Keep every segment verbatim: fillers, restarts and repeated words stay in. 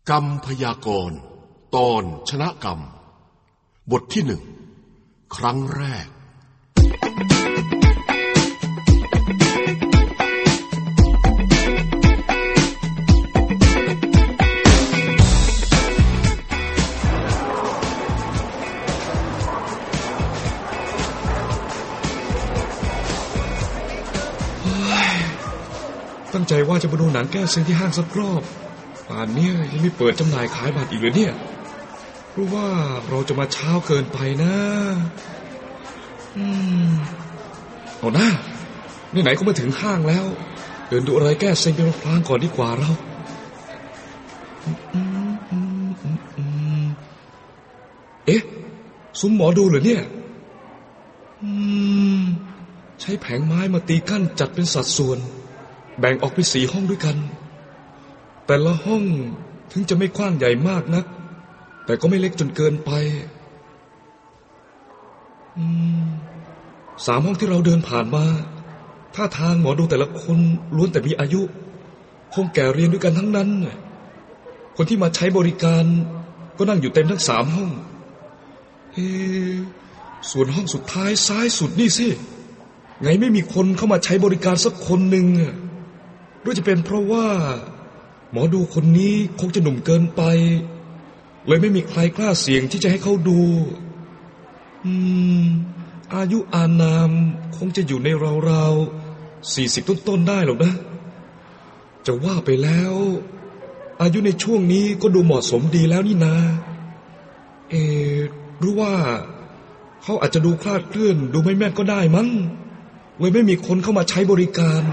กรรมพยากรณ์ตอนชนะกรรมบทที่หนึ่งครั้งแรกตั้งใจว่าจะมาดูหนังแก้เซ็งที่ห้างสักรอบป่านนี้ยังไม่เปิดจำหน่ายขายบัตรอีกเลยเนี่ยรู้ว่าเราจะมาเช้าเกินไปนะอืมเอาหน้าไหนๆก็มาถึงห้างแล้วเดินดูอะไรแก้เซ็งเป็นพลางก่อนดีกว่าเราเอ๊ะซุ้มหมอดูเหรอเนี่ยอืมใช้แผงไม้มาตีกั้นจัดเป็นสัดส่วนแบ่งออกเป็นสี่ห้องด้วยกันแต่ละห้องถึงจะไม่กว้างใหญ่มากนักแต่ก็ไม่เล็กจนเกินไปอืมสามห้องที่เราเดินผ่านมาท่าทางหมอดูแต่ละคนล้วนแต่มีอายุคงแก่เรียนด้วยกันทั้งนั้นคนที่มาใช้บริการก็นั่งอยู่เต็มทั้งสามห้องเฮ้ส่วนห้องสุดท้ายซ้ายสุดนี่สิไงไม่มีคนเข้ามาใช้บริการสักคนหนึ่งหรือจะเป็นเพราะว่าหมอดูคนนี้คงจะหนุ่มเกินไปเลยไม่มีใครกล้าเสี่ยงที่จะให้เขาดูอืมอายุอานามคงจะอยู่ในราวๆสี่สิบต้นๆได้หรอกนะจะว่าไปแล้วอายุในช่วงนี้ก็ดูเหมาะสมดีแล้วนี่นาเออหรือว่าเขาอาจจะดูคลาดเคลื่อนดูไม่แม่นก็ได้มั้งเลยไม่มีคนเข้ามาใช้บริการ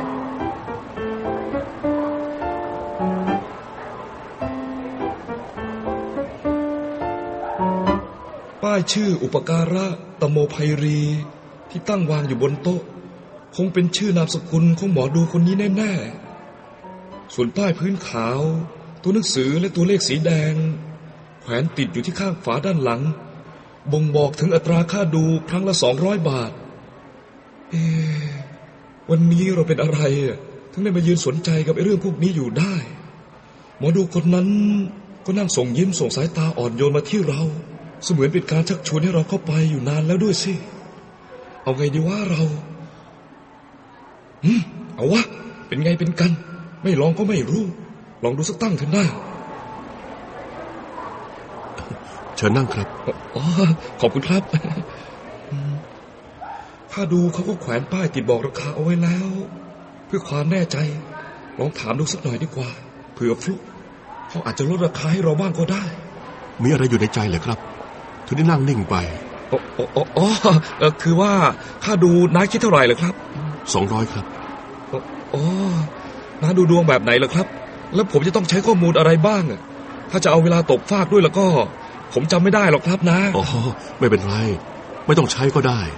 ป้ายชื่ออุปการะตโมไพรีที่ตั้งวางอยู่บนโต๊ะคงเป็นชื่อนามสกุลของหมอดูคนนี้แน่ๆส่วนป้ายพื้นขาวตัวหนังสือและตัวเลขสีแดงแขวนติดอยู่ที่ข้างฝาด้านหลังบ่งบอกถึงอัตราค่าดูครั้งละสองร้อยบาทเอ๊ะวันนี้เราเป็นอะไรถึงได้มายืนสนใจกับไอ้เรื่องพวกนี้อยู่ได้หมอดูคนนั้นก็นั่งส่งยิ้มส่งสายตาอ่อนโยนมาที่เราเสมือนเป็นการชักชวนให้เราเข้าไปอยู่นานแล้วด้วยสิเอาไงดีว่าเราอืมเอาวะเป็นไงเป็นกันไม่ลองก็ไม่รู้ลองดูสักตั้งเถอะหน้าเชิญนั่งครับอ๋อขอบคุณครับถ้าดูเขาก็แขวนป้ายติดบอกราคาเอาไว้แล้วเพื่อความแน่ใจลองถามดูสักหน่อยดีกว่าเผื่อฟลุกเขาอาจจะลดราคาให้เราบ้างก็ได้มีอะไรอยู่ในใจเหรอครับถึงได้นั่งนิ่งไปอ๋ออ๋ออ๋อคือว่าค่าดูน้าคิดเท่าไหร่เหรอครับสองร้อยครับอ๋อน้าดูดวงแบบไหนเหรอครับแล้วผมจะต้องใช้ข้อมูลอะไรบ้างถ้าจะเอาเวลาตกฟากด้วยแล้วก็ผมจำไม่ได้หรอกครับนะอ๋อไม่เป็นไรไม่ต้องใช้ก็ได้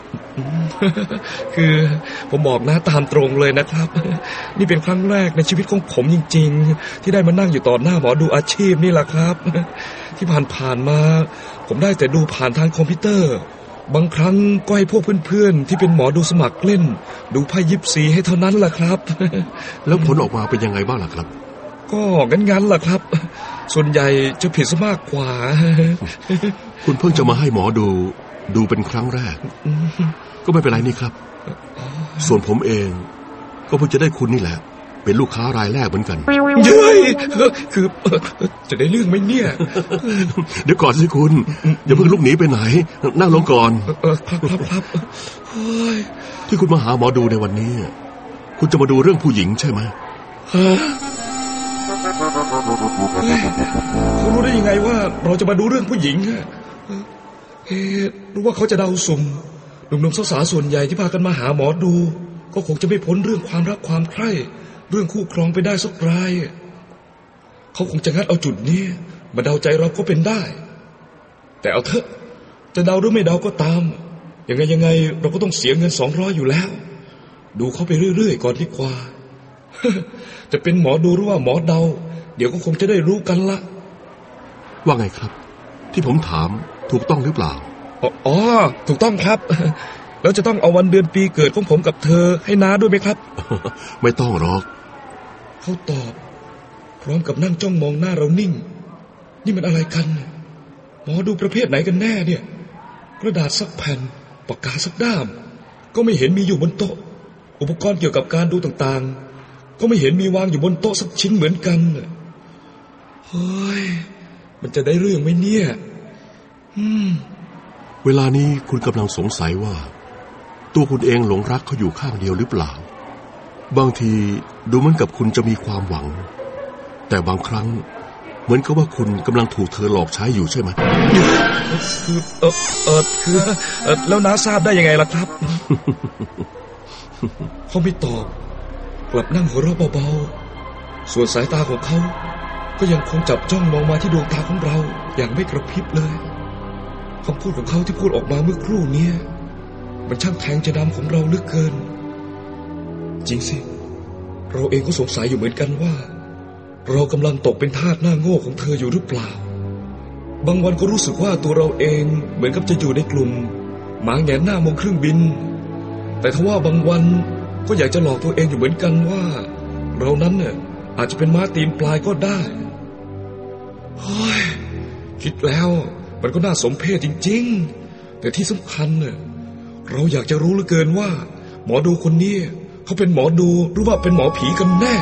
คือผมบอกนะตามตรงเลยนะครับนี่เป็นครั้งแรกในชีวิตของผมจริงๆที่ได้มานั่งอยู่ต่อหน้าหมอดูอาชีพนี่แหละครับที่ผ่านๆมาผมได้แต่ดูผ่านทางคอมพิวเตอร์บางครั้งก็ให้พวกเพื่อนๆที่เป็นหมอดูสมัครเล่นดูไพ่ยิปซีให้เท่านั้นแหละครับแล้วผลออกมาเป็นยังไงบ้างล่ะครับก็งั้นๆล่ะครับส่วนใหญ่จะผิดซะมากกว่าคุณเพิ่งจะมาให้หมอดูดูเป็นครั้งแรกก็ไม่เป็นไรนี่ครับส่วนผมเองก็เพิ่งจะได้คุณนี่แหละเป็นลูกค้ารายแรกเหมือนกันเย้ยคือจะได้เรื่องไหมเนี่ยเดี๋ยวก่อนสิคุณอย่าเพิ่งลุกหนีไปไหนนั่งลงก่อนครับครับครับที่คุณมาหาหมอดูในวันนี้คุณจะมาดูเรื่องผู้หญิงใช่ไหมเขารู้ได้ยังไงว่าเราจะมาดูเรื่องผู้หญิงเอ๊ะรู้ว่าเขาจะเดาสุ่มหนุ่มๆสาวๆส่วนใหญ่ที่พากันมาหาหมอดูก็คงจะไม่พ้นเรื่องความรักความใคร่เรื่องคู่ครองไปได้สักรายเขาคงจะงัดเอาจุดนี้มาเดาใจเราก็เป็นได้แต่เอาเถอะจะเดาหรือไม่เดาก็ตามยังไงยังไงเราก็ต้องเสียเงินสองร้อยอยู่แล้วดูเขาไปเรื่อยๆก่อนดีกว่าจะเป็นหมอดูหรือว่าหมอเดาเดี๋ยวก็คงจะได้รู้กันละว่าไงครับที่ผมถามถูกต้องหรือเปล่าอ๋อถูกต้องครับแล้วจะต้องเอาวันเดือนปีเกิดของผมกับเธอให้น้าด้วยไหมครับไม่ต้องหรอกเขาตอบพร้อมกับนั่งจ้องมองหน้าเรานิ่งนี่มันอะไรกันหมอดูประเภทไหนกันแน่เนี่ยกระดาษสักแผ่นปากกาสักด้ามก็ไม่เห็นมีอยู่บนโต๊ะอุปกรณ์เกี่ยวกับการดูต่างๆก็ไม่เห็นมีวางอยู่บนโต๊ะสักชิ้นเหมือนกันเฮ้ยมันจะได้เรื่องไหมเนี่ยอืมเวลานี้คุณกำลังสงสัยว่าตัวคุณเองหลงรักเขาอยู่ข้างเดียวหรือเปล่าบางทีดูเหมือนกับคุณจะมีความหวังแต่บางครั้งเหมือนกับว่าคุณกำลังถูกเธอหลอกใช้อยู่ใช่ไหมคือเออเออคือเออแล้วน้าทราบได้ยังไงล่ะครับ เขาไม่ตอบกลับนั่งหัวเราะเบาๆส่วนสายตาของเขาก็ยังคงจับจ้องมองมาที่ดวงตาของเราอย่างไม่กระพริบเลยคำพูดของเขาที่พูดออกมาเมื่อครู่นี้มันช่างแทงใจดำของเราเหลือเกินจริงสิเราเองก็สงสัยอยู่เหมือนกันว่าเรากำลังตกเป็นทาสหน้าโง่ของเธออยู่หรือเปล่าบางวันก็รู้สึกว่าตัวเราเองเหมือนกับจะอยู่ในกลุ่มหมาแหงนหน้ามองเครื่องบินแต่ทว่าบางวันก็อยากจะหลอกตัวเองอยู่เหมือนกันว่าเรานั้นเนี่ยอาจจะเป็นม้าตีนปลายก็ได้เฮ้ยคิดแล้วมันก็น่าสมเพชจริงๆแต่ที่สำคัญเนี่ยเราอยากจะรู้เหลือเกินว่าหมอดูคนนี้เขาเป็นหมอดูหรือว่าเป็นหมอผีกันแน่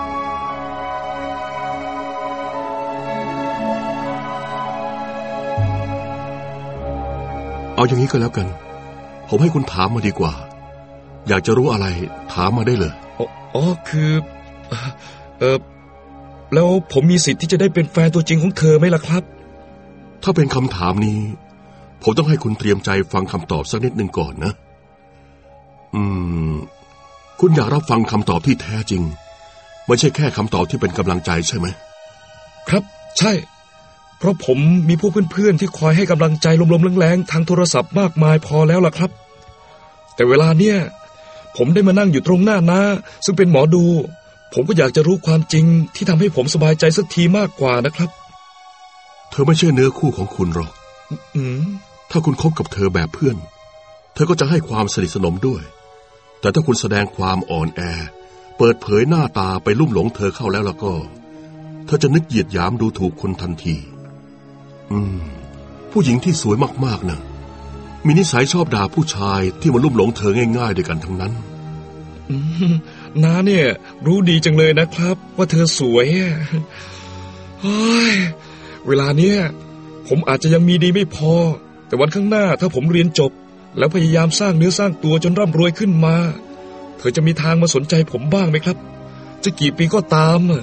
เอาอย่างนี้ก็แล้วกันผมให้คุณถามมาดีกว่าอยากจะรู้อะไรถามมาได้เลยอ๋อคือเออแล้วผมมีสิทธิ์ที่จะได้เป็นแฟนตัวจริงของเธอไหมล่ะครับถ้าเป็นคำถามนี้ผมต้องให้คุณเตรียมใจฟังคำตอบสักนิดหนึ่งก่อนนะอืมคุณอยากรับฟังคำตอบที่แท้จริงไม่ใช่แค่คำตอบที่เป็นกำลังใจใช่ไหมครับใช่เพราะผมมีพวกเพื่อนๆที่คอยให้กำลังใจลมๆแรงๆทางโทรศัพท์มากมายพอแล้วล่ะครับแต่เวลาเนี้ยผมได้มานั่งอยู่ตรงหน้าน้าซึ่งเป็นหมอดูผมก็อยากจะรู้ความจริงที่ทำให้ผมสบายใจสักทีมากกว่านะครับเธอไม่ใช่เนื้อคู่ของคุณหรอกอืมถ้าคุณคบกับเธอแบบเพื่อนเธอก็จะให้ความสนิทสนมด้วยแต่ถ้าคุณแสดงความอ่อนแอเปิดเผยหน้าตาไปลุ่มหลงเธอเข้าแล้วแล้วก็เธอจะนึกเหยียดหยามดูถูกคนทันทีอืมผู้หญิงที่สวยมากๆนะมีนิสัยชอบด่าผู้ชายที่มาลุ่มหลงเธอง่ายๆด้วยกันทั้งนั้นน้าเนี่ยรู้ดีจังเลยนะครับว่าเธอสวยเฮ้ยเวลาเนี้ยผมอาจจะยังมีดีไม่พอแต่วันข้างหน้าถ้าผมเรียนจบแล้วพยายามสร้างเนื้อสร้างตัวจนร่ำรวยขึ้นมาเธอจะมีทางมาสนใจผมบ้างไหมครับจะกี่ปีก็ตามอ่ะ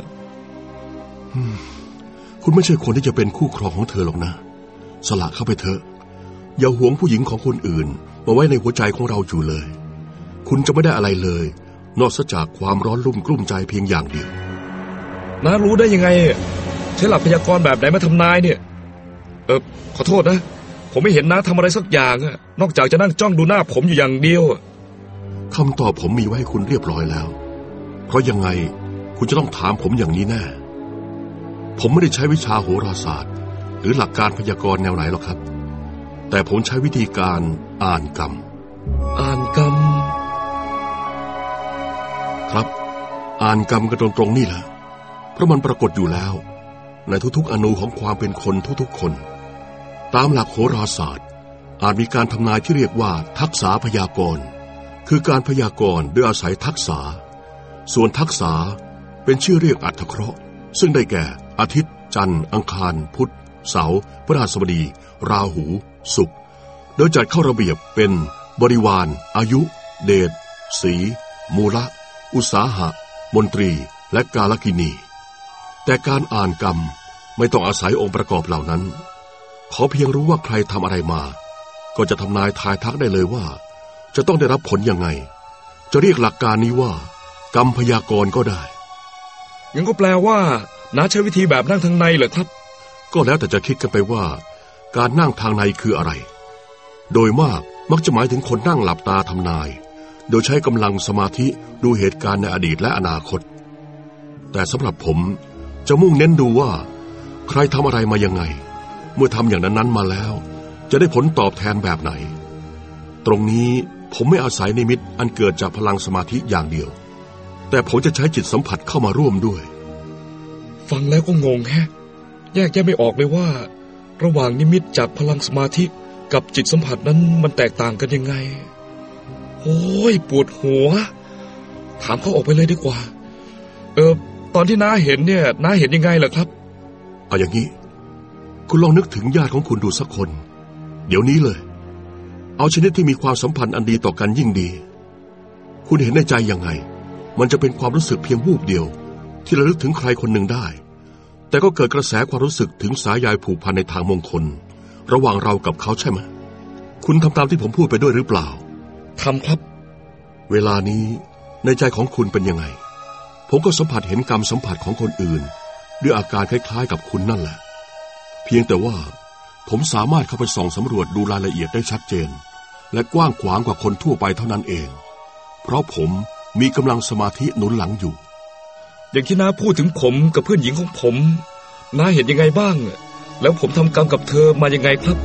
คุณไม่ใช่คนที่จะเป็นคู่ครองของเธอหรอกนะสละเข้าไปเถอะอย่าหวงผู้หญิงของคนอื่นมาไว้ในหัวใจของเราอยู่เลยคุณจะไม่ได้อะไรเลยนอกจากความร้อนรุ่มกลุ้มใจเพียงอย่างเดียวน้ารู้ได้ยังไงใช้หลักพยากรณ์แบบไหนมาทำนายเนี่ยเออขอโทษนะผมไม่เห็นน้าทำอะไรสักอย่างอะนอกจากจะนั่งจ้องดูหน้าผมอยู่อย่างเดียวคำตอบผมมีไว้ให้คุณเรียบร้อยแล้วเพราะยังไงคุณจะต้องถามผมอย่างนี้แน่ผมไม่ได้ใช้วิชาโหราศาสตร์หรือหลักการพยากรณ์แนวไหนหรอกครับแต่ผมใช้วิธีการอ่านกรรมอ่านกรรมครับอ่านกรรมกันตรงๆนี่แหละเพราะมันปรากฏอยู่แล้วในทุกๆอนูของความเป็นคนทุกๆคนตามหลักโหราศาสตร์อาจมีการทำนายที่เรียกว่าทักษะพยากรณ์คือการพยากรณ์ด้วยอาศัยทักษะส่วนทักษะเป็นชื่อเรียกอัตถเคราะห์ซึ่งได้แก่อาทิตย์จันทร์อังคารพุธเสาร์พฤหัสบดีราหูศุกร์โดยจัดเข้าระเบียบเป็นบริวารอายุเดชสีมูละอุตสาหะมนตรีและกาลกินีแต่การอ่านกรรมไม่ต้องอาศัยองค์ประกอบเหล่านั้นขอเพียงรู้ว่าใครทำอะไรมาก็จะทำนายทายทักได้เลยว่าจะต้องได้รับผลยังไงจะเรียกหลักการนี้ว่ากรรมพยากรณ์ก็ได้งั้นก็แปลว่าน้าใช้วิธีแบบนั่งทางในเหรอครับก็แล้วแต่จะคิดกันไปว่าการนั่งทางในคืออะไรโดยมากมักจะหมายถึงคนนั่งหลับตาทำนายโดยใช้กำลังสมาธิดูเหตุการณ์ในอดีตและอนาคตแต่สำหรับผมจะมุ่งเน้นดูว่าใครทำอะไรมายังไงเมื่อทำอย่างนั้นๆมาแล้วจะได้ผลตอบแทนแบบไหนตรงนี้ผมไม่อาศัยนิมิตอันเกิดจากพลังสมาธิอย่างเดียวแต่ผมจะใช้จิตสัมผัสเข้ามาร่วมด้วยฟังแล้วก็งงแฮะแยกแยะไม่ออกเลยว่าระหว่างนิมิตจากพลังสมาธิกับจิตสัมผัสนั้นมันแตกต่างกันยังไงโอ้ยปวดหัวถามเขาออกไปเลยดีกว่าเออตอนที่น้าเห็นเนี่ยน้าเห็นยังไงล่ะครับเอาอย่างนี้คุณลองนึกถึงญาติของคุณดูสักคนเดี๋ยวนี้เลยเอาชนิดที่มีความสัมพันธ์อันดีต่อกันยิ่งดีคุณเห็นในใจยังไงมันจะเป็นความรู้สึกเพียงวูบเดียวที่ระลึกถึงใครคนหนึ่งได้แต่ก็เกิดกระแสความรู้สึกถึงสายใยผูกพันในทางมงคลระหว่างเรากับเขาใช่ไหมคุณทำตามที่ผมพูดไปด้วยหรือเปล่าทำครับเวลานี้ในใจของคุณเป็นยังไงผมก็สัมผัสเห็นกรรมสัมผัสของคนอื่นด้วยอาการคล้ายๆกับคุณนั่นแหละเพียงแต่ว่าผมสามารถเข้าไปส่องสำรวจดูรายละเอียดได้ชัดเจนและกว้างขวางกว่าคนทั่วไปเท่านั้นเองเพราะผมมีกำลังสมาธิหนุนหลังอยู่อย่างที่น้าพูดถึงผมกับเพื่อนหญิงของผมน้าเห็นยังไงบ้างแล้วผมทำกรรมกับเธอมายังไงครับ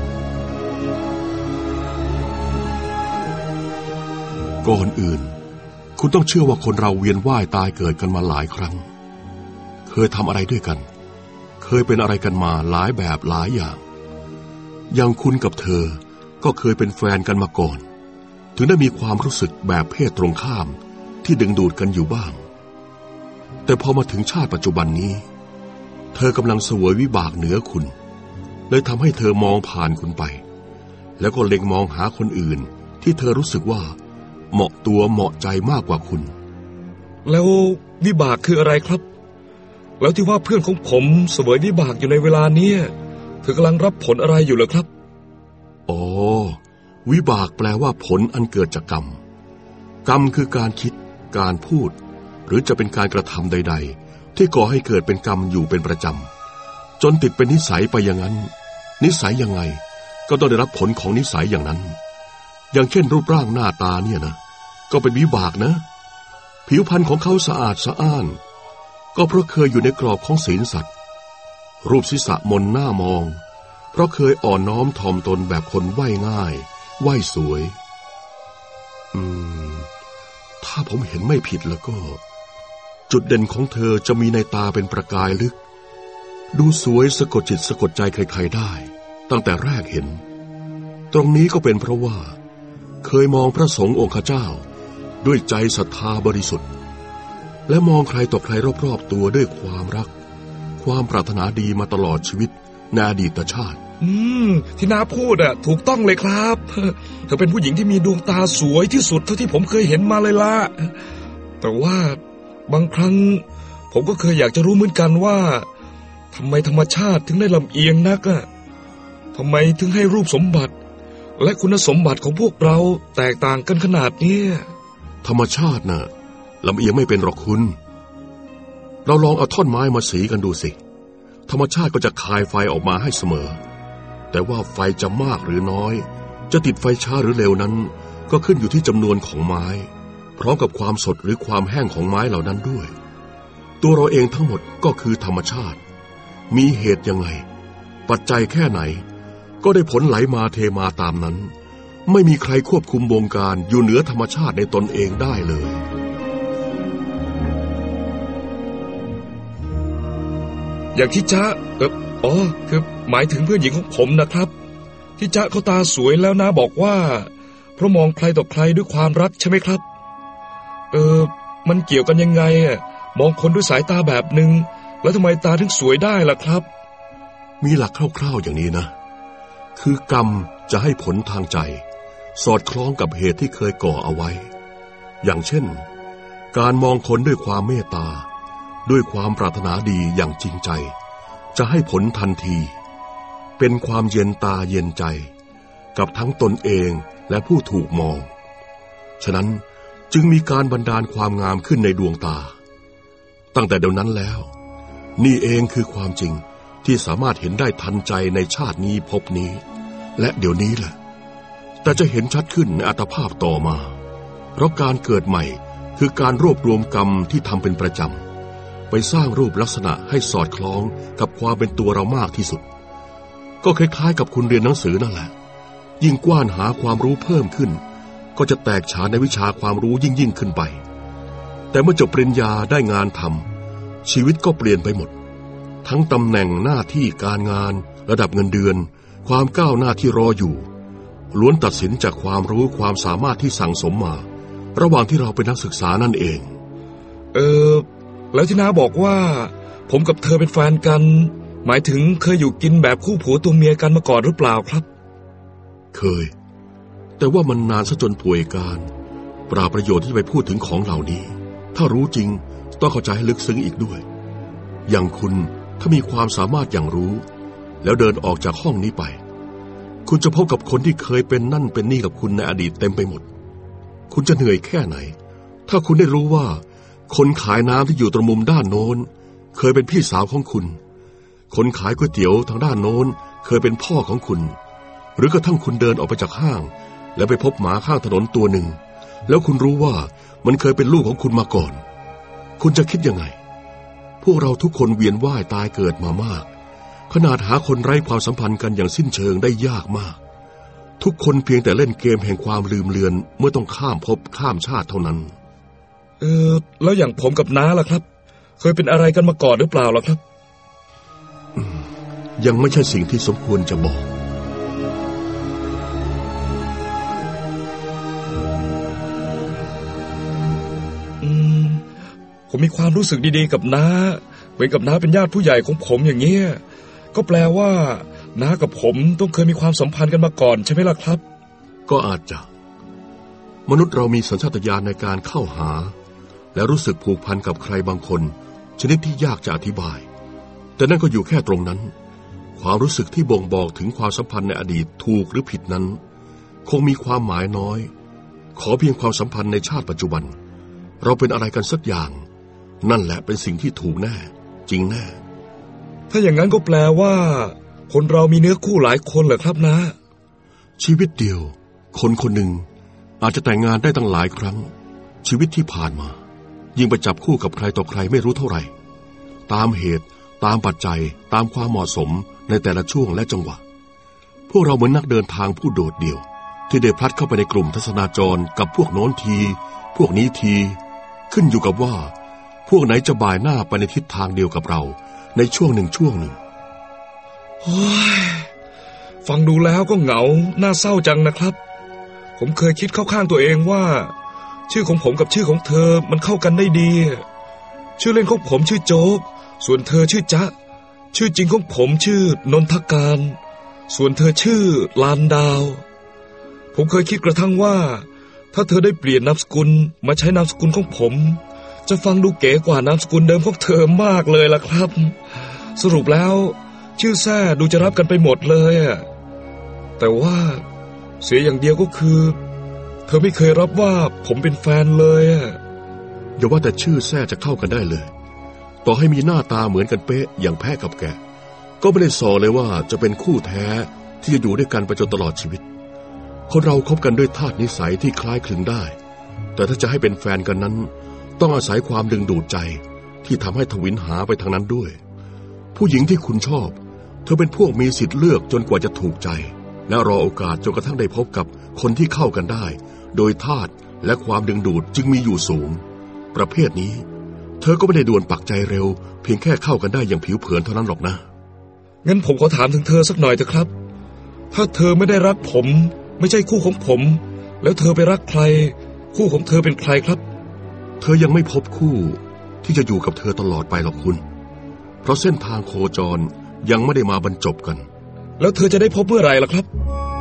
ก่อนอื่นคุณต้องเชื่อว่าคนเราเวียนว่ายตายเกิดกันมาหลายครั้งเคยทำอะไรด้วยกันเคยเป็นอะไรกันมาหลายแบบหลายอย่างอย่างคุณกับเธอก็เคยเป็นแฟนกันมาก่อนถึงได้มีความรู้สึกแบบเพศตรงข้ามที่ดึงดูดกันอยู่บ้างแต่พอมาถึงชาติปัจจุบันนี้เธอกำลังเสวยวิบากเหนือคุณเลยทำให้เธอมองผ่านคุณไปแล้วก็เล็งมองหาคนอื่นที่เธอรู้สึกว่าเหมาะตัวเหมาะใจมากกว่าคุณแล้ววิบากคืออะไรครับแล้วที่ว่าเพื่อนของผมเสวยวิบากอยู่ในเวลานี้เธอกำลังรับผลอะไรอยู่เหรอครับอ๋อวิบากแปลว่าผลอันเกิดจากกรรมกรรมคือการคิดการพูดหรือจะเป็นการกระทำใดๆที่ก่อให้เกิดเป็นกรรมอยู่เป็นประจำจนติดเป็นนิสัยไปอย่างนั้นนิสัยยังไงก็ต้องได้รับผลของนิสัยอย่างนั้นอย่างเช่นรูปร่างหน้าตาเนี่ยนะก็เป็นวิบากนะผิวพรรณของเขาสะอาดสะอ้านก็เพราะเคยอยู่ในกรอบของศีลสัตว์รูปศีรษะมนหน้ามองเพราะเคยอ่อนน้อมถ่อมตนแบบคนไหว้ง่ายไหว้สวยอืมถ้าผมเห็นไม่ผิดแล้วก็จุดเด่นของเธอจะมีในตาเป็นประกายลึกดูสวยสะกดจิตสะกดใจใครๆได้ตั้งแต่แรกเห็นตรงนี้ก็เป็นเพราะว่าเคยมองพระสงฆ์องค์ข้าเจ้าด้วยใจศรัทธาบริสุทธิ์และมองใครต่อใครรอบๆตัวด้วยความรักความปรารถนาดีมาตลอดชีวิตในอดีตชาติอืมที่น้าพูดอะถูกต้องเลยครับเธอเป็นผู้หญิงที่มีดวงตาสวยที่สุดเท่าที่ผมเคยเห็นมาเลยล่ะแต่ว่าบางครั้งผมก็เคยอยากจะรู้เหมือนกันว่าทำไมธรรมชาติถึงได้ลำเอียงนักอะทำไมถึงให้รูปสมบัติและคุณสมบัติของพวกเราแตกต่างกันขนาดนี้ธรรมชาติน่ะลำเอียงไม่เป็นหรอกคุณเราลองเอาท่อนไม้มาสีกันดูสิธรรมชาติก็จะคายไฟออกมาให้เสมอแต่ว่าไฟจะมากหรือน้อยจะติดไฟช้าหรือเร็วนั้นก็ขึ้นอยู่ที่จำนวนของไม้พร้อมกับความสดหรือความแห้งของไม้เหล่านั้นด้วยตัวเราเองทั้งหมดก็คือธรรมชาติมีเหตุยังไงปัจจัยแค่ไหนก็ได้ผลไหลมาเทมาตามนั้นไม่มีใครควบคุมวงการอยู่เหนือธรรมชาติในตนเองได้เลยอย่างที่จ๊ะเอออ๋อคือหมายถึงเพื่อนหญิงของผมนะครับที่จ๊ะเขาตาสวยแล้วนะบอกว่าเพราะมองใครต่อใครด้วยความรักใช่ไหมครับเออมันเกี่ยวกันยังไงอ่ะมองคนด้วยสายตาแบบนึงแล้วทำไมตาถึงสวยได้ล่ะครับมีหลักคร่าวๆอย่างนี้นะคือกรรมจะให้ผลทางใจสอดคล้องกับเหตุที่เคยก่อเอาไว้อย่างเช่นการมองคนด้วยความเมตตาด้วยความปรารถนาดีอย่างจริงใจจะให้ผลทันทีเป็นความเย็นตาเย็นใจกับทั้งตนเองและผู้ถูกมองฉะนั้นจึงมีการบันดาลความงามขึ้นในดวงตาตั้งแต่เดี๋ยวนั้นแล้วนี่เองคือความจริงที่สามารถเห็นได้ทันใจในชาตินี้ภพนี้และเดี๋ยวนี้แหละแต่จะเห็นชัดขึ้นในอัตภาพต่อมาเพราะการเกิดใหม่คือการรวบรวมกรรมที่ทำเป็นประจำไปสร้างรูปลักษณะให้สอดคล้องกับความเป็นตัวเรามากที่สุดก็คล้ายๆกับคุณเรียนหนังสือนั่นแหละยิ่งกว้านหาความรู้เพิ่มขึ้นก็จะแตกฉานในวิชาความรู้ยิ่งยิ่งขึ้นไปแต่เมื่อจบปริญญาได้งานทำชีวิตก็เปลี่ยนไปหมดทั้งตำแหน่งหน้าที่การงานระดับเงินเดือนความก้าวหน้าที่รออยู่ล้วนตัดสินจากความรู้ความสามารถที่สั่งสมมาระหว่างที่เราเป็นนักศึกษานั่นเองเออแล้วที่น้าบอกว่าผมกับเธอเป็นแฟนกันหมายถึงเคยอยู่กินแบบคู่ผัวตัวเมียกันมาก่อนหรือเปล่าครับเคยแต่ว่ามันนานซะจนป่วยการปราประโยชน์ที่ไปพูดถึงของเหล่านี้ถ้ารู้จริงต้องเข้าใจให้ลึกซึ้งอีกด้วยอย่างคุณถ้ามีความสามารถอย่างรู้แล้วเดินออกจากห้องนี้ไปคุณจะพบกับคนที่เคยเป็นนั่นเป็นนี่กับคุณในอดีตเต็มไปหมดคุณจะเหนื่อยแค่ไหนถ้าคุณได้รู้ว่าคนขายน้ำที่อยู่ตรงมุมด้านโน้นเคยเป็นพี่สาวของคุณคนขายก๋วยเตี๋ยวทางด้านโน้นเคยเป็นพ่อของคุณหรือกระทั่งคุณเดินออกไปจากห้างแล้วไปพบหมาข้างถนนตัวหนึ่งแล้วคุณรู้ว่ามันเคยเป็นลูกของคุณมาก่อนคุณจะคิดยังไงพวกเราทุกคนเวียนว่ายตายเกิดมามากขนาดหาคนไร้ความสัมพันธ์กันอย่างสิ้นเชิงได้ยากมากทุกคนเพียงแต่เล่นเกมแห่งความลืมเลือนเมื่อต้องข้ามภพข้ามชาติเท่านั้นเออแล้วอย่างผมกับน้าล่ะครับเคยเป็นอะไรกันมาก่อนหรือเปล่าล่ะครับยังไม่ใช่สิ่งที่สมควรจะบอกอืมผมมีความรู้สึกดีๆกับน้าเหมือนกับน้าเป็นญาติผู้ใหญ่ของผมอย่างเงี้ยก็แปลว่าน้ากับผมต้องเคยมีความสัมพันธ์กันมาก่อนใช่ไหมล่ะครับก็อาจจะมนุษย์เรามีสัญชาตญาณในการเข้าหาและรู้สึกผูกพันกับใครบางคนชนิดที่ยากจะอธิบายแต่นั่นก็อยู่แค่ตรงนั้นความรู้สึกที่บ่งบอกถึงความสัมพันธ์ในอดีตถูกหรือผิดนั้นคงมีความหมายน้อยขอเพียงความสัมพันธ์ในชาติปัจจุบันเราเป็นอะไรกันสักอย่างนั่นแหละเป็นสิ่งที่ถูกแน่จริงแน่ถ้าอย่างนั้นก็แปลว่าคนเรามีเนื้อคู่หลายคนเหรอครับนะชีวิตเดียวคนคนหนึ่งอาจจะแต่งงานได้ตั้งหลายครั้งชีวิตที่ผ่านมายิ่งไปจับคู่กับใครต่อใครไม่รู้เท่าไหร่ตามเหตุตามปัจจัยตามความเหมาะสมในแต่ละช่วงและจังหวะพวกเราเหมือนนักเดินทางผู้โดดเดี่ยวที่ได้พลัดเข้าไปในกลุ่มทัศนาจรกับพวกโน้นทีพวกนี้ทีขึ้นอยู่กับว่าพวกไหนจะบ่ายหน้าไปในทิศทางเดียวกับเราในช่วงหนึ่งช่วงหนึ่งโอ้ยฟังดูแล้วก็เหงาน่าเศร้าจังนะครับผมเคยคิดเข้าข้างตัวเองว่าชื่อของผมกับชื่อของเธอมันเข้ากันได้ดีชื่อเล่นของผมชื่อโจ๊กส่วนเธอชื่อจ๊ะชื่อจริงของผมชื่อนนทการส่วนเธอชื่อลานดาวผมเคยคิดกระทั่งว่าถ้าเธอได้เปลี่ยนนามสกุลมาใช้นามสกุลของผมจะฟังดูเก๋กว่านามสกุลเดิมของเธอมากเลยล่ะครับสรุปแล้วชื่อแท้ดูจะรับกันไปหมดเลยแต่ว่าเสียอย่างเดียวก็คือเธอไม่เคยรับว่าผมเป็นแฟนเลยอย่าว่าแต่ชื่อแท้จะเข้ากันได้เลยต่อให้มีหน้าตาเหมือนกันเป๊ะอย่างแพะกับแกะก็ไม่ได้สอเลยว่าจะเป็นคู่แท้ที่จะอยู่ด้วยกันไปจนตลอดชีวิตคนเราคบกันด้วยธาตุนิสัยที่คล้ายคลึงได้แต่ถ้าจะให้เป็นแฟนกันนั้นต้องอาศัยความดึงดูดใจที่ทำให้ทวินหาไปทางนั้นด้วยผู้หญิงที่คุณชอบเธอเป็นพวกมีสิทธิ์เลือกจนกว่าจะถูกใจและรอโอกาสจนกระทั่งได้พบกับคนที่เข้ากันได้โดยธาตุและความดึงดูดจึงมีอยู่สูงประเภทนี้เธอก็ไม่ได้ด่วนปักใจเร็วเพียงแค่เข้ากันได้อย่างผิวเผินเท่านั้นหรอกนะงั้นผมขอถามถึงเธอสักหน่อยเถอะครับถ้าเธอไม่ได้รักผมไม่ใช่คู่ของผมแล้วเธอไปรักใครคู่ของเธอเป็นใครครับเธอยังไม่พบคู่ที่จะอยู่กับเธอตลอดไปหรอกคุณเพราะเส้นทางโคจรยังไม่ได้มาบรรจบกันแล้วเธอจะได้พบเมื่อไหร่ล่ะครับ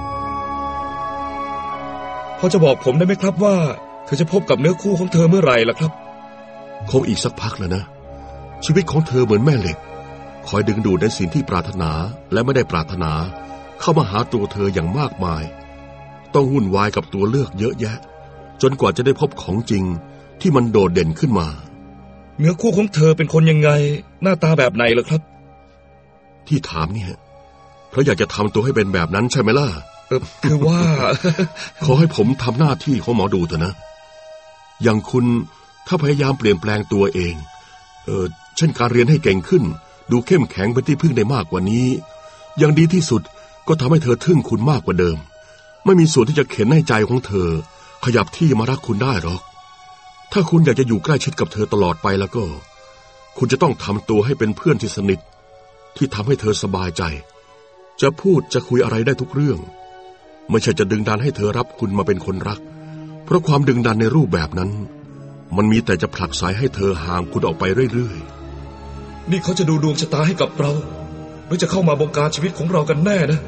พอจะบอกผมได้ไหมครับว่าเธอจะพบกับเนื้อคู่ของเธอเมื่อไหร่ล่ะครับคงอีกสักพักแล้วนะชีวิตของเธอเหมือนแม่เหล็กคอยดึงดูดในสิ่งที่ปรารถนาและไม่ได้ปรารถนาเข้ามาหาตัวเธออย่างมากมายต้องวุ่นวายกับตัวเลือกเยอะแยะจนกว่าจะได้พบของจริงที่มันโดดเด่นขึ้นมาเนื้อคู่ของเธอเป็นคนยังไงหน้าตาแบบไหนล่ะครับที่ถามเนี่ยเพราะอยากจะทำตัวให้เป็นแบบนั้นใช่ไหมล่ะเออคือว่าขอให้ผมทำหน้าที่ของหมอดูเถอะนะอย่างคุณถ้าพยายามเปลี่ยนแปลงตัวเองเออเช่นการเรียนให้เก่งขึ้นดูเข้มแข็งเป็นที่พึ่งได้มากกว่านี้อย่างดีที่สุดก็ทำให้เธอทึ่งคุณมากกว่าเดิมไม่มีส่วนที่จะเข็นให้ใจของเธอขยับที่มารักคุณได้หรอกถ้าคุณอยากจะอยู่ใกล้ชิดกับเธอตลอดไปแล้วก็คุณจะต้องทำตัวให้เป็นเพื่อนที่สนิทที่ทำให้เธอสบายใจจะพูดจะคุยอะไรได้ทุกเรื่องไม่ใช่จะดึงดันให้เธอรับคุณมาเป็นคนรักเพราะความดึงดันในรูปแบบนั้นมันมีแต่จะผลักไสให้เธอห่างคุณออกไปเรื่อยๆนี่เขาจะดูดวงชะตาให้กับเราหรือจะเข้ามาบงการชีวิตของเรากันแน่นะ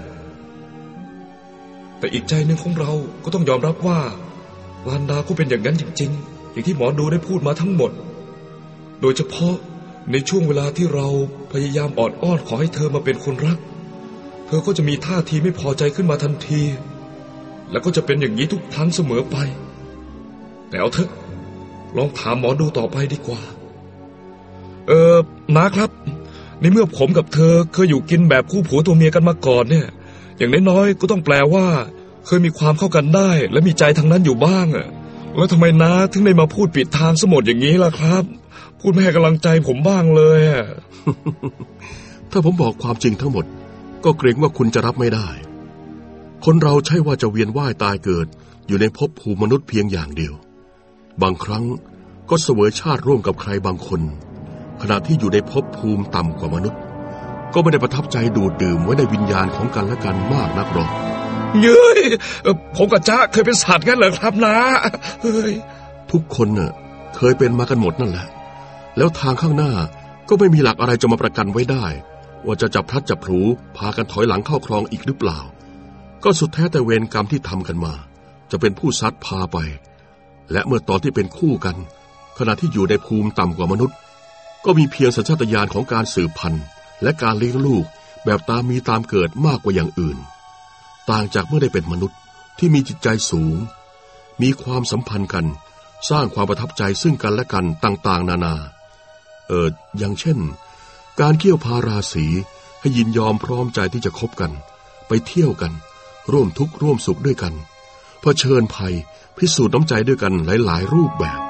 แต่อีกใจหนึ่งของเราก็ต้องยอมรับว่าวานดาก็เป็นอย่างนั้นจริงๆอย่างที่หมอดูได้พูดมาทั้งหมดโดยเฉพาะในช่วงเวลาที่เราพยายามออดอ้อนขอให้เธอมาเป็นคนรักเธอก็จะมีท่าทีไม่พอใจขึ้นมาทันทีแล้วก็จะเป็นอย่างนี้ทุกครั้งเสมอไปแต่เอาเถอะลองถามหมอดูต่อไปดีกว่าเออนะครับในเมื่อผมกับเธอเคยอยู่กินแบบคู่ผัวตัวเมียกันมาก่อนเนี่ยอย่างน้อยๆก็ต้องแปลว่าเคยมีความเข้ากันได้และมีใจทางนั้นอยู่บ้างอะแล้วทำไมน้าถึงได้มาพูดปิดทางสมดอย่างนี้ล่ะครับพูดไม่ให้กำลังใจผมบ้างเลยอะถ้าผมบอกความจริงทั้งหมดก็เกรงว่าคุณจะรับไม่ได้คนเราใช่ว่าจะเวียนว่ายตายเกิดอยู่ในภพภูมิมนุษย์เพียงอย่างเดียวบางครั้งก็เสวยชาติร่วมกับใครบางคนขณะที่อยู่ในภพภูมิต่ำกว่ามนุษย์ก็ไม่ได้ประทับใจดูดดื่มไว้ในวิญญาณของกันและกันมากนักหรอกเย้ยผมกับจ๊ะเคยเป็นสัตว์กันเหรอครับนะเฮ้ยทุกคนเน่ะเคยเป็นมากันหมดนั่นแหละแล้วทางข้างหน้าก็ไม่มีหลักอะไรจะมาประกันไว้ได้ว่าจะจับพลัดจับผลูพากันถอยหลังเข้าคลองอีกหรือเปล่าก็สุดแท้แต่เวรกรรมที่ทำกันมาจะเป็นผู้ซัดพาไปและเมื่อตอนที่เป็นคู่กันขณะที่อยู่ในภูมิต่ำกว่ามนุษย์ก็มีเพียงสัญชาตญาณของการสืบพันธุ์และการเลี้ยงลูกแบบตามมีตามเกิดมากกว่าอย่างอื่นต่างจากเมื่อได้เป็นมนุษย์ที่มีจิตใจสูงมีความสัมพันธ์กันสร้างความประทับใจซึ่งกันและกันต่างๆนานาเอออย่างเช่นการเกี่ยวพาราศีให้ยินยอมพร้อมใจที่จะคบกันไปเที่ยวกันร่วมทุกข์ร่วมสุขด้วยกันเผชิญภัยพิสูจน์น้ำใจด้วยกันหลายๆรูปแบบ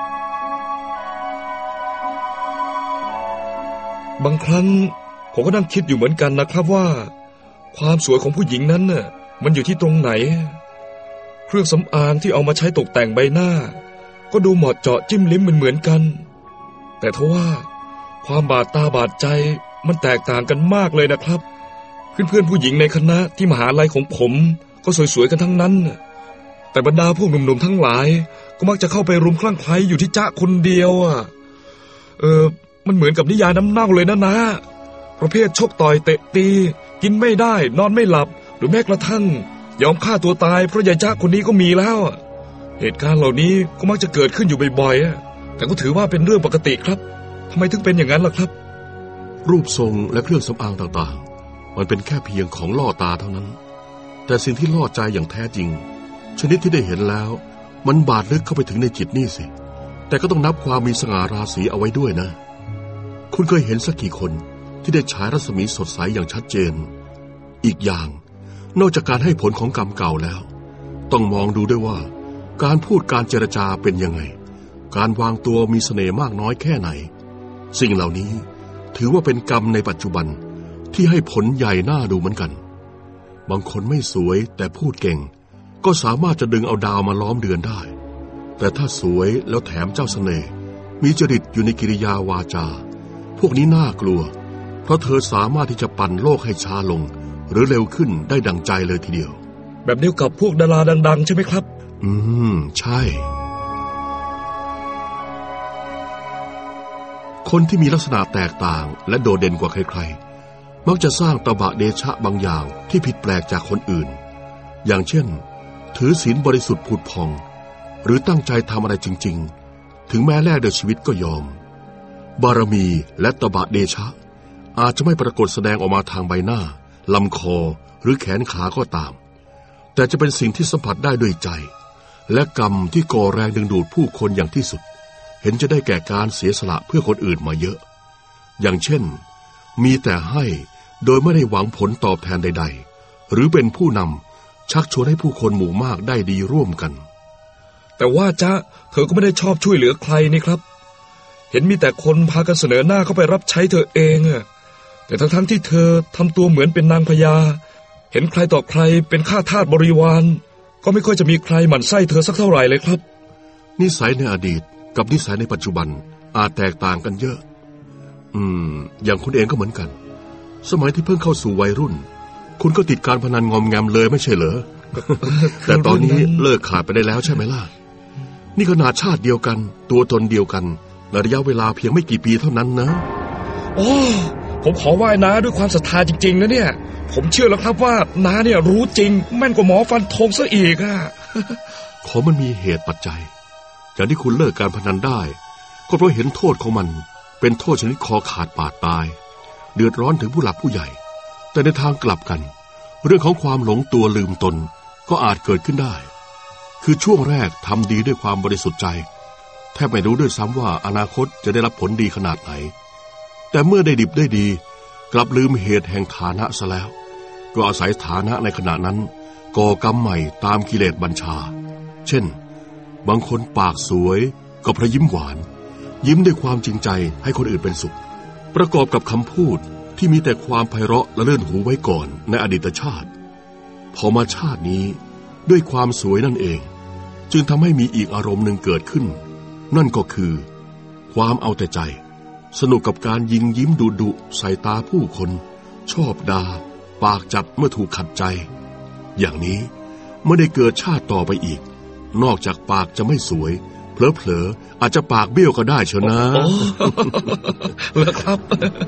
บางครั้งผมก็นั่งคิดอยู่เหมือนกันนะครับว่าความสวยของผู้หญิงนั้นน่ะมันอยู่ที่ตรงไหนเครื่องสำอางที่เอามาใช้ตกแต่งใบหน้าก็ดูเหมาะเจาะจิ้มลิ้มเหมือนๆกันแต่ทว่าความบาดตาบาดใจมันแตกต่างกันมากเลยนะครับเพื่อนๆผู้หญิงในคณะที่มหาลัยของผมก็สวยๆกันทั้งนั้นแต่บรรดาพวกหนุ่มๆทั้งหลายก็มักจะเข้าไปรุมคลั่งไคล้อยู่ที่จ๊ะคนเดียวอ่ะเออมันเหมือนกับนิยายน้ำเน่าเลยนะนะประเภทชกต่อยเตะตีกินไม่ได้นอนไม่หลับหรือแม้กระทั่งยอมฆ่าตัวตายเพราะยายจ๊ะคนนี้ก็มีแล้วเหตุการณ์เหล่านี้ก็มักจะเกิดขึ้นอยู่บ่อยๆแต่ก็ถือว่าเป็นเรื่องปกติครับทำไมถึงเป็นอย่างนั้นล่ะครับรูปทรงและเครื่องสำอางต่างๆมันเป็นแค่เพียงของล่อตาเท่านั้นแต่สิ่งที่ล่อใจอย่างแท้จริงชนิดที่ได้เห็นแล้วมันบาดลึกเข้าไปถึงในจิตนี่สิแต่ก็ต้องนับความมีสง่าราศีเอาไว้ด้วยนะคุณเคยเห็นสักกี่คนที่ได้ฉายรัศมีสดใสอย่างชัดเจนอีกอย่างนอกจากการให้ผลของกรรมเก่าแล้วต้องมองดูด้วยว่าการพูดการเจรจาเป็นยังไงการวางตัวมีเสน่ห์มากน้อยแค่ไหนสิ่งเหล่านี้ถือว่าเป็นกรรมในปัจจุบันที่ให้ผลใหญ่น่าดูเหมือนกันบางคนไม่สวยแต่พูดเก่งก็สามารถจะดึงเอาดาวมาล้อมเดือนได้แต่ถ้าสวยแล้วแถมเจ้าเสน่ห์มีจริตอยู่ในกิริยาวาจาพวกนี้น่ากลัวเพราะเธอสามารถที่จะปั่นโลกให้ช้าลงหรือเร็วขึ้นได้ดังใจเลยทีเดียวแบบเดียวกับพวกดาราดังๆใช่ไหมครับอืมใช่คนที่มีลักษณะแตกต่างและโดดเด่นกว่าใครๆมักจะสร้างตบะเดชะบางอย่างที่ผิดแปลกจากคนอื่นอย่างเช่นถือศีลบริสุทธิ์ผุดพองหรือตั้งใจทำอะไรจริงๆถึงแม้แลกด้วยชีวิตก็ยอมบารมีและตบะเดชะอาจจะไม่ปรากฏแสดงออกมาทางใบหน้าลำคอหรือแขนขาก็ตามแต่จะเป็นสิ่งที่สัมผัสได้ด้วยใจและกรรมที่ก่อแรงดึงดูดผู้คนอย่างที่สุดเห็นจะได้แก่การเสียสละเพื่อคนอื่นมาเยอะอย่างเช่นมีแต่ให้โดยไม่ได้หวังผลตอบแทนใดๆหรือเป็นผู้นำชักชวนให้ผู้คนหมู่มากได้ดีร่วมกันแต่ว่าจ๊ะเธอก็ไม่ได้ชอบช่วยเหลือใครนี่ครับเห็นมีแต่คนพากันเสนอหน้าเข้าไปรับใช้เธอเองอะแต่ทั้งๆที่เธอทำตัวเหมือนเป็นนางพญาเห็นใครต่อใครเป็นข้าทาสบริวารก็ไม่ค่อยจะมีใครหมั่นไส้เธอสักเท่าไหร่เลยครับนิสัยในอดีตกับนิสัยในปัจจุบันอาจแตกต่างกันเยอะอืมอย่างคุณเองก็เหมือนกันสมัยที่เพิ่งเข้าสู่วัยรุ่นคุณก็ติดการพนันงอมแงมเลยไม่ใช่เหรอ แต่ตอนนี้เลิกขาดไปได้แล้วใช่ไหมล่ะนี่ขนาดชาติเดียวกันตัวตนเดียวกันในระยะเวลาเพียงไม่กี่ปีเท่านั้นนะโอ้ผมขอไหว้น้าด้วยความศรัทธาจริงๆนะเนี่ยผมเชื่อแล้วครับว่าน้าเนี่ยรู้จริงแม่นกว่าหมอฟันธงซะอีกอ่ะขอมันมีเหตุปัจจัยอย่างที่คุณเลิกการพนันได้ก็เพราะเห็นโทษของมันเป็นโทษชนิดคอขาดปากตายเดือดร้อนถึงผู้หลักผู้ใหญ่แต่ในทางกลับกันเรื่องของความหลงตัวลืมตนก็อาจเกิดขึ้นได้คือช่วงแรกทำดีด้วยความบริสุทธิ์ใจแทบไม่รู้ด้วยซ้ำว่าอนาคตจะได้รับผลดีขนาดไหนแต่เมื่อได้ดิบได้ดีกลับลืมเหตุแห่งฐานะซะแล้วก็อาศัยฐานะในขณะนั้นก่อกรรมใหม่ตามกิเลสบัญชาเช่นบางคนปากสวยก็เพราะยิ้มหวานยิ้มด้วยความจริงใจให้คนอื่นเป็นสุขประกอบกับคำพูดที่มีแต่ความไพเราะและเลื่อนหูไว้ก่อนในอดีตชาติพอมาชาตินี้ด้วยความสวยนั่นเองจึงทำให้มีอีกอารมณ์หนึ่งเกิดขึ้นนั่นก็คือความเอาแต่ใจสนุกกับการยิงยิ้มดุดุใส่ตาผู้คนชอบด่าปากจัดเมื่อถูกขัดใจอย่างนี้ไม่ได้เกิดชาติต่อไปอีกนอกจากปากจะไม่สวยเผลอๆอาจจะปากเบี้ยวก็ได้เชียวนะแล้วครับ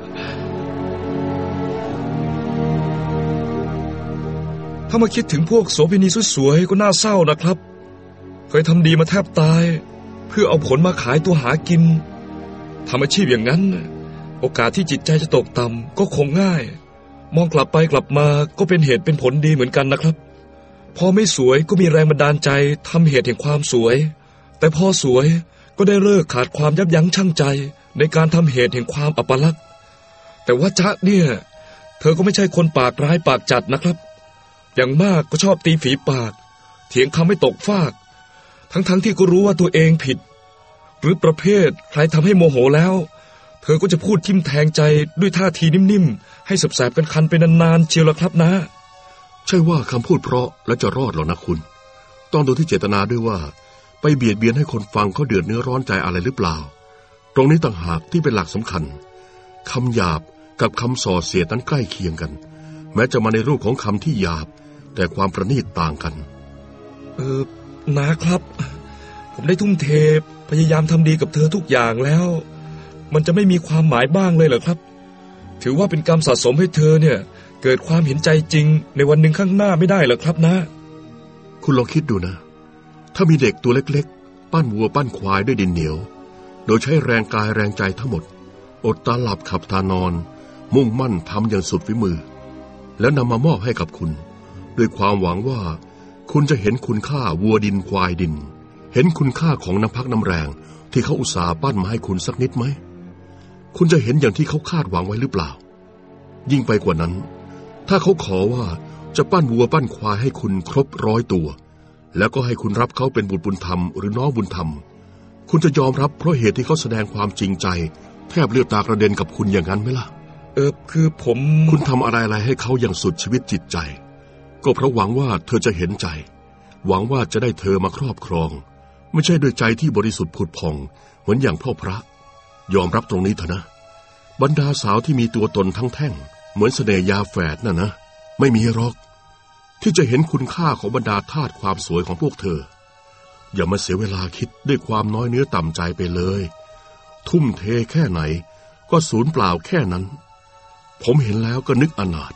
ถ้ามาคิดถึงพวกโสเภณีสวยๆก็น่าเศร้านะครับเคยทำดีมาแทบตายเพื่อเอาผลมาขายตัวหากินทำอาชีพอย่างนั้นโอกาสที่จิตใจจะตกต่ำก็คงง่ายมองกลับไปกลับมาก็เป็นเหตุเป็นผลดีเหมือนกันนะครับพอไม่สวยก็มีแรงบันดาลใจทำเหตุแห่งความสวยแต่พอสวยก็ได้เลิกขาดความยับยั้งชั่งใจในการทำเหตุแห่งความอัปลักษณ์แต่ว่าจ๊ะเนี่ยเธอก็ไม่ใช่คนปากร้ายปากจัดนะครับอย่างมากก็ชอบตีฝีปากเถียงคำไม่ตกฟากทั้งๆ ท, ที่ก็รู้ว่าตัวเองผิดหรือประเภทใครทำให้โมโหแล้วเธอก็จะพูดทิ่มแทงใจด้วยท่าทีนิ่มๆให้แสบๆกันคันไปนานๆเชียวละครับนะใช่ว่าคำพูดเพราะและจะรอดหรอนะคุณต้องดูที่เจตนาด้วยว่าไปเบียดเบียนให้คนฟังเขาเดือดเนื้อร้อนใจอะไรหรือเปล่าตรงนี้ต่างหากที่เป็นหลักสำคัญคำหยาบกับคำส่อเสียดนั้นใกล้เคียงกันแม้จะมาในรูปของคำที่หยาบแต่ความประณีตต่างกันเออนะครับผมได้ทุ่มเทพยายามทำดีกับเธอทุกอย่างแล้วมันจะไม่มีความหมายบ้างเลยเหรอครับถือว่าเป็นกรรมสะสมให้เธอเนี่ยเกิดความเห็นใจจริงในวันหนึ่งข้างหน้าไม่ได้เหรอครับนะคุณลองคิดดูนะถ้ามีเด็กตัวเล็กๆปั้นวัวปั้นควายด้วยดินเหนียวโดยใช้แรงกายแรงใจทั้งหมดอดตาหลับขับตานอนมุ่งมั่นทำอย่างสุดฝีมือแล้วนำมามอบให้กับคุณด้วยความหวังว่าคุณจะเห็นคุณค่าวัวดินควายดินเห็นคุณค่าของน้ำพักน้ำแรงที่เขาอุตส่าห์ปั้นมาให้คุณสักนิดไหมคุณจะเห็นอย่างที่เขาคาดหวังไว้หรือเปล่ายิ่งไปกว่านั้นถ้าเขาขอว่าจะปั้นวัวปั้นควายให้คุณครบร้อยตัวแล้วก็ให้คุณรับเขาเป็นบุตรบุญธรรมหรือน้องบุญธรรมคุณจะยอมรับเพราะเหตุที่เขาแสดงความจริงใจแทบเลือดตากระเด็นกับคุณอย่างนั้นไหมล่ะเออคือผมคุณทำอะไรๆให้เขาอย่างสุดชีวิตจิตใจก็เพราะหวังว่าเธอจะเห็นใจหวังว่าจะได้เธอมาครอบครองไม่ใช่ด้วยใจที่บริสุทธิ์ผุดผ่องเหมือนอย่างพ่อพระยอมรับตรงนี้เถอะนะบรรดาสาวที่มีตัวตนทั้งแท่งเหมือนเสน่ห์ยาแฝดน่ะนะไม่มีหรอกที่จะเห็นคุณค่าของบรรดาธาตุความสวยของพวกเธออย่ามาเสียเวลาคิดด้วยความน้อยเนื้อต่ำใจไปเลยทุ่มเทแค่ไหนก็สูญเปล่าแค่นั้นผมเห็นแล้วก็นึกอนาถ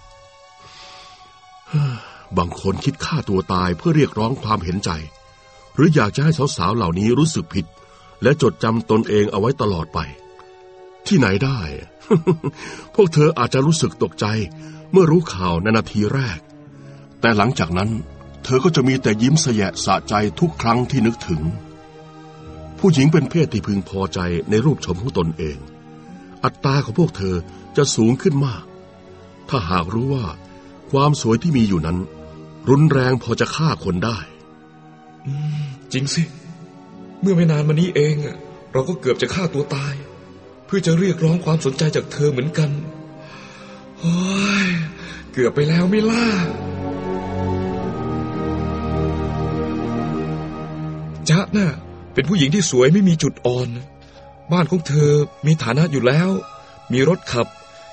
บางคนคิดฆ่าตัวตายเพื่อเรียกร้องความเห็นใจหรืออยากจะให้สาวๆเหล่านี้รู้สึกผิดและจดจำตนเองเอาไว้ตลอดไปที่ไหนได้ พวกเธออาจจะรู้สึกตกใจเมื่อรู้ข่าวในนาทีแรกแต่หลังจากนั้นเธอก็จะมีแต่ยิ้มแสยะสะใจทุกครั้งที่นึกถึงผู้หญิงเป็นเพศที่พึงพอใจในรูปชมของตนเองอัตราของพวกเธอจะสูงขึ้นมากถ้าหากรู้ว่าความสวยที่มีอยู่นั้นรุนแรงพอจะฆ่าคนได้จริงสิเมื่อไม่นานมานี้เองเราก็เกือบจะฆ่าตัวตายเพื่อจะเรียกร้องความสนใจจากเธอเหมือนกันโอ้ยเกือบไปแล้วไม่ล่ะจ๊ะน่ะเป็นผู้หญิงที่สวยไม่มีจุดอ่อนบ้านของเธอมีฐานะอยู่แล้วมีรถขับ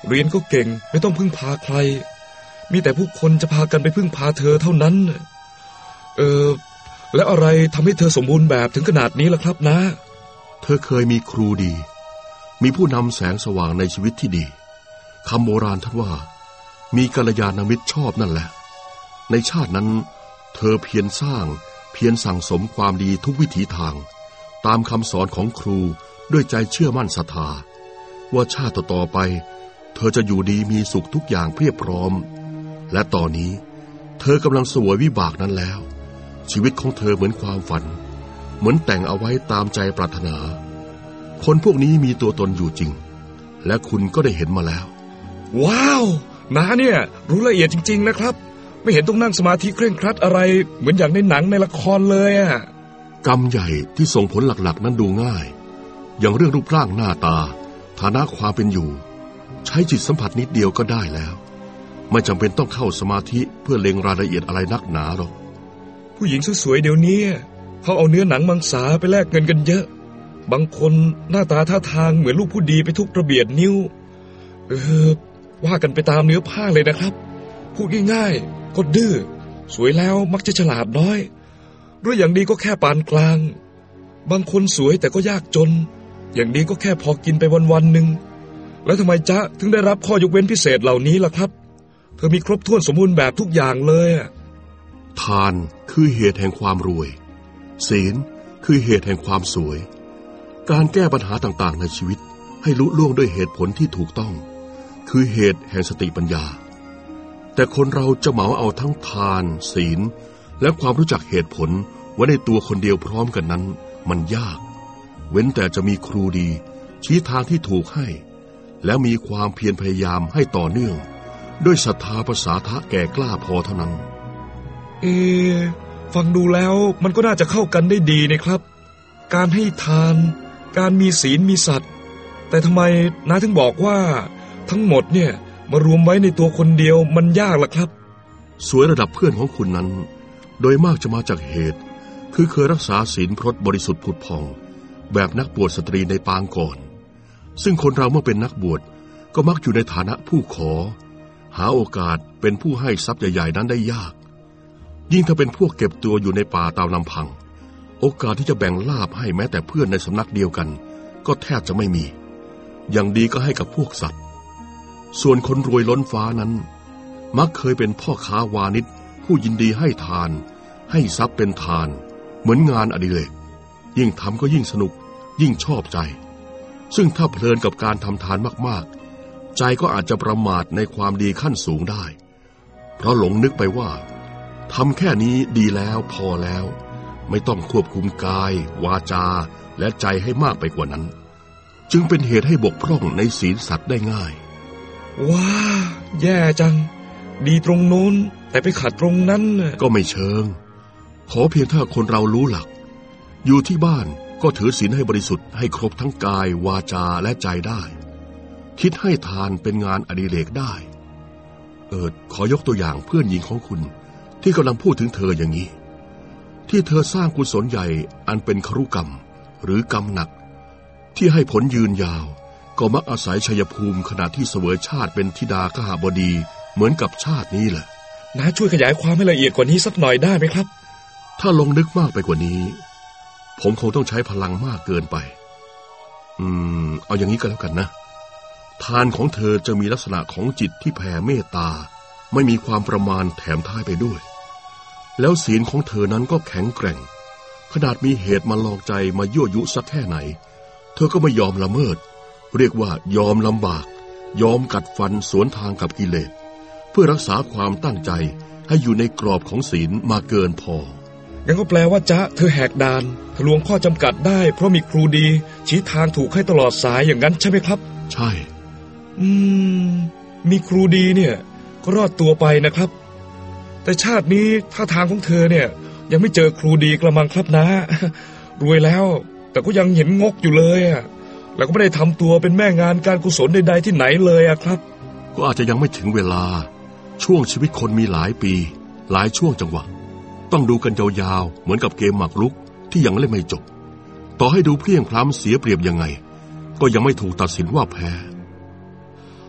เรียนก็เก่งไม่ต้องพึ่งพาใครมีแต่ผู้คนจะพากันไปพึ่งพาเธอเท่านั้นเออแล้วอะไรทำให้เธอสมบูรณ์แบบถึงขนาดนี้ล่ะครับนะเธอเคยมีครูดีมีผู้นำแสงสว่างในชีวิตที่ดีคำโบราณท่านว่ามีกัลยาณมิตรชอบนั่นแหละในชาตินั้นเธอเพียรสร้างเพียรสั่งสมความดีทุกวิถีทางตามคำสอนของครูด้วยใจเชื่อมั่นศรัทธาว่าชาติต่อไปเธอจะอยู่ดีมีสุขทุกอย่างเพียบพร้อมและตอนนี้เธอกำลังเสวยวิบากนั้นแล้วชีวิตของเธอเหมือนความฝันเหมือนแต่งเอาไว้ตามใจปรารถนาคนพวกนี้มีตัวตนอยู่จริงและคุณก็ได้เห็นมาแล้วว้าวน้าเนี่ยรู้ละเอียดจริงๆนะครับไม่เห็นต้องนั่งสมาธิเคร่งครัดอะไรเหมือนอย่างในหนังในละครเลยอะกรรมใหญ่ที่ส่งผลหลักๆนั้นดูง่ายอย่างเรื่องรูปร่างหน้าตาฐานะความเป็นอยู่ใช้จิตสัมผัสนิดเดียวก็ได้แล้วไม่จำเป็นต้องเข้าสมาธิเพื่อเล็งรายละเอียดอะไรนักหนาหรอกผู้หญิงสวยๆเดี๋ยวนี้เขาเอาเนื้อหนังมังสาไปแลกเงินกันเยอะบางคนหน้าตาท่าทางเหมือนลูกผู้ดีไปทุกระเบียดนิ้วเออว่ากันไปตามเนื้อผ้าเลยนะครับพูดง่ายๆก็ดื้อสวยแล้วมักจะฉลาดน้อยหรืออย่างดีก็แค่ปานกลางบางคนสวยแต่ก็ยากจนอย่างดีก็แค่พอกินไปวันๆหนึ่งแล้วทำไมจ๊ะถึงได้รับข้อยกเว้นพิเศษเหล่านี้ล่ะครับเธอมีครบถ้วนสมบูรณ์แบบทุกอย่างเลยทานคือเหตุแห่งความรวยศีลคือเหตุแห่งความสวยการแก้ปัญหาต่างๆในชีวิตให้ลุล่วงด้วยเหตุผลที่ถูกต้องคือเหตุแห่งสติปัญญาแต่คนเราจะเหมาเอาทั้งทานศีลและความรู้จักเหตุผลไว้ในตัวคนเดียวพร้อมกันนั้นมันยากเว้นแต่จะมีครูดีชี้ทางที่ถูกให้และมีความเพียรพยายามให้ต่อเนื่องด้วยศรัทธาภาษาทะแก่กล้าพอเท่านั้นเอฟังดูแล้วมันก็น่าจะเข้ากันได้ดีนะครับการให้ทานการมีศีลมีสัตย์แต่ทำไมน้าถึงบอกว่าทั้งหมดเนี่ยมารวมไว้ในตัวคนเดียวมันยากล่ะครับสวยระดับเพื่อนของคุณนั้นโดยมากจะมาจากเหตุคือเคยรักษาศีลพรตบริสุทธิ์ผุดผ่องแบบนักบวชสตรีในปางก่อนซึ่งคนเราเมื่อเป็นนักบวชก็มักอยู่ในฐานะผู้ขอหาโอกาสเป็นผู้ให้ทรัพย์ใหญ่ๆนั้นได้ยากยิ่งถ้าเป็นพวกเก็บตัวอยู่ในป่าตามลำพังโอกาสที่จะแบ่งลาภให้แม้แต่เพื่อนในสำนักเดียวกันก็แทบจะไม่มีอย่างดีก็ให้กับพวกสัตว์ส่วนคนรวยล้นฟ้านั้นมักเคยเป็นพ่อค้าวานิชผู้ยินดีให้ทานให้ทรัพย์เป็นทานเหมือนงานอดิเรกยิ่งทำก็ยิ่งสนุกยิ่งชอบใจซึ่งถ้าเพลินกับการทำทานมากๆใจก็อาจจะประมาทในความดีขั้นสูงได้เพราะหลงนึกไปว่าทำแค่นี้ดีแล้วพอแล้วไม่ต้องควบคุมกายวาจาและใจให้มากไปกว่านั้นจึงเป็นเหตุให้บกพร่องในศีลสัตว์ได้ง่ายว้าแย่จังดีตรงโน้นแต่ไปขัดตรงนั้นก็ไม่เชิงขอเพียงถ้าคนเรารู้หลักอยู่ที่บ้านก็ถือศีลให้บริสุทธิ์ให้ครบทั้งกายวาจาและใจได้คิดให้ทานเป็นงานอดิเรกได้เอิดขอยกตัวอย่างเพื่อนหญิงของคุณที่กำลังพูดถึงเธออย่างนี้ที่เธอสร้างกุศลใหญ่อันเป็นครุกรรมหรือกรรมหนักที่ให้ผลยืนยาวก็มักอาศัยชัยภูมิขณะที่เสวยชาติเป็นธิดาคหบดีเหมือนกับชาตินี้แหละน้าช่วยขยายความให้ละเอียดกว่านี้สักหน่อยได้ไหมครับถ้าลงนึกมากไปกว่านี้ผมคงต้องใช้พลังมากเกินไปอืมเอาอย่างนี้ก็แล้วกันนะทานของเธอจะมีลักษณะของจิตที่แผ่เมตตาไม่มีความประมาณแถมท้ายไปด้วยแล้วศีลของเธอนั้นก็แข็งแกร่งขนาดมีเหตุมาลองใจมายั่วยุสักแค่ไหนเธอก็ไม่ยอมละเมิดเรียกว่ายอมลำบากยอมกัดฟันสวนทางกับกิเลสเพื่อรักษาความตั้งใจให้อยู่ในกรอบของศีลมาเกินพองั้นก็แปลว่าจ๊ะเธอแหกด่านทะลวงข้อจำกัดได้เพราะมีครูดีชี้ทางถูกให้ตลอดสายอย่างนั้นใช่ไหมครับใช่อืมมีครูดีเนี่ยก็รอดตัวไปนะครับแต่ชาตินี้ท่าทางของเธอเนี่ยยังไม่เจอครูดีกระมังครับนะรวยแล้วแต่ก็ยังเห็นงกอยู่เลยอ่ะแล้วก็ไม่ได้ทำตัวเป็นแม่งานการกุศลใดๆที่ไหนเลยอ่ะครับก็อาจจะยังไม่ถึงเวลาช่วงชีวิตคนมีหลายปีหลายช่วงจังหวะต้องดูกันยาวๆเหมือนกับเกมหมากรุกที่ยังเล่นไม่จบต่อให้ดูเพลียงพล้ำเสียเปรียบยังไงก็ยังไม่ถูกตัดสินว่าแพ้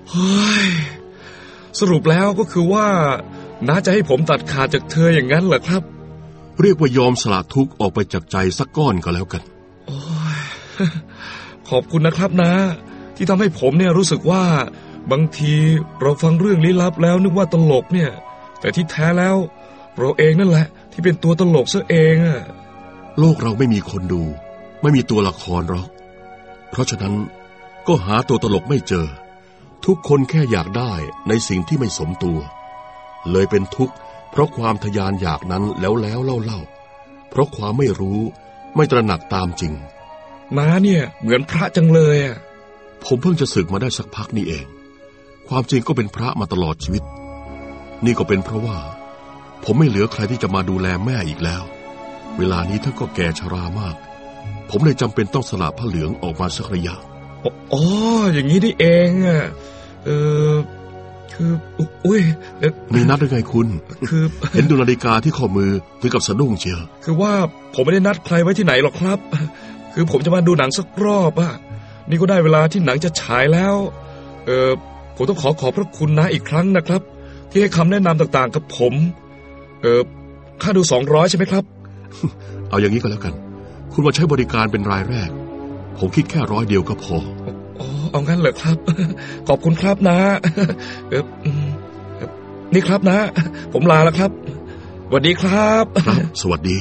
เฮ้ยสรุปแล้วก็คือว่าน้าจะให้ผมตัดขาดจากเธออย่างนั้นเหรอครับเรียกว่ายอมสละทุกข์ออกไปจากใจสักก้อนก็แล้วกันโอ้ยขอบคุณนะครับนะที่ทำให้ผมเนี่ยรู้สึกว่าบางทีเราฟังเรื่องลี้ลับแล้วนึกว่าตลกเนี่ยแต่ที่แท้แล้วเราเองนั่นแหละที่เป็นตัวตลกซะเองอะโลกเราไม่มีคนดูไม่มีตัวละครหรอกเพราะฉะนั้นก็หาตัวตลกไม่เจอทุกคนแค่อยากได้ในสิ่งที่ไม่สมตัวเลยเป็นทุกข์เพราะความทยานอยากนั้นแล้วแล้วเล่าเล่าเพราะความไม่รู้ไม่ตระหนักตามจริงน้าเนี่ยเหมือนพระจังเลยอ่ะผมเพิ่งจะสึกมาได้สักพักนี่เองความจริงก็เป็นพระมาตลอดชีวิตนี่ก็เป็นเพราะว่าผมไม่เหลือใครที่จะมาดูแลแม่อีกแล้วเวลานี้ท่านก็แก่ชรามากผมเลยจำเป็นต้องสละผ้าเหลืองออกมาสักระยะอ๋ออย่างนี้นี่เองอ่ะเออคืออุ้ยมีนัดหรือไงคุณคือเห็นดูนาฬิกาที่ข้อมือถึงกับสะดุ้งเชียวคือว่าผมไม่ได้นัดใครไว้ที่ไหนหรอกครับคือผมจะมาดูหนังสักรอบอ่ะนี่ก็ได้เวลาที่หนังจะฉายแล้วเออผมต้องขอขอบพระคุณนะอีกครั้งนะครับที่ให้คำแนะนำต่างๆกับผมเออค่าดูสองร้อยใช่ไหมครับเอาอย่างนี้ก็แล้วกันคุณมาใช้บริการเป็นรายแรกผมคิดแค่ร้อยเดียวก็พออ๋อเอางั้นเหรอครับขอบคุณครับนะเออนี่ครับนะผมลาแล้วครับสวัสดีครับครับสวัสดี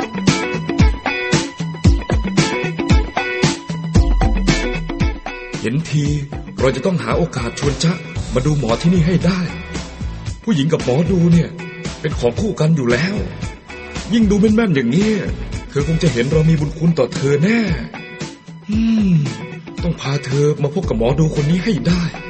เห็นทีเราจะต้องหาโอกาสชวนจ๊ะมาดูหมอที่นี่ให้ได้ผู้หญิงกับหมอดูเนี่ยเป็นของคู่กันอยู่แล้วยิ่งดูแม่นๆอย่างนี้เธอคงจะเห็นเรามีบุญคุณต่อเธอแน่อืมต้องพาเธอมาพบกับหมอดูคนนี้ให้ได้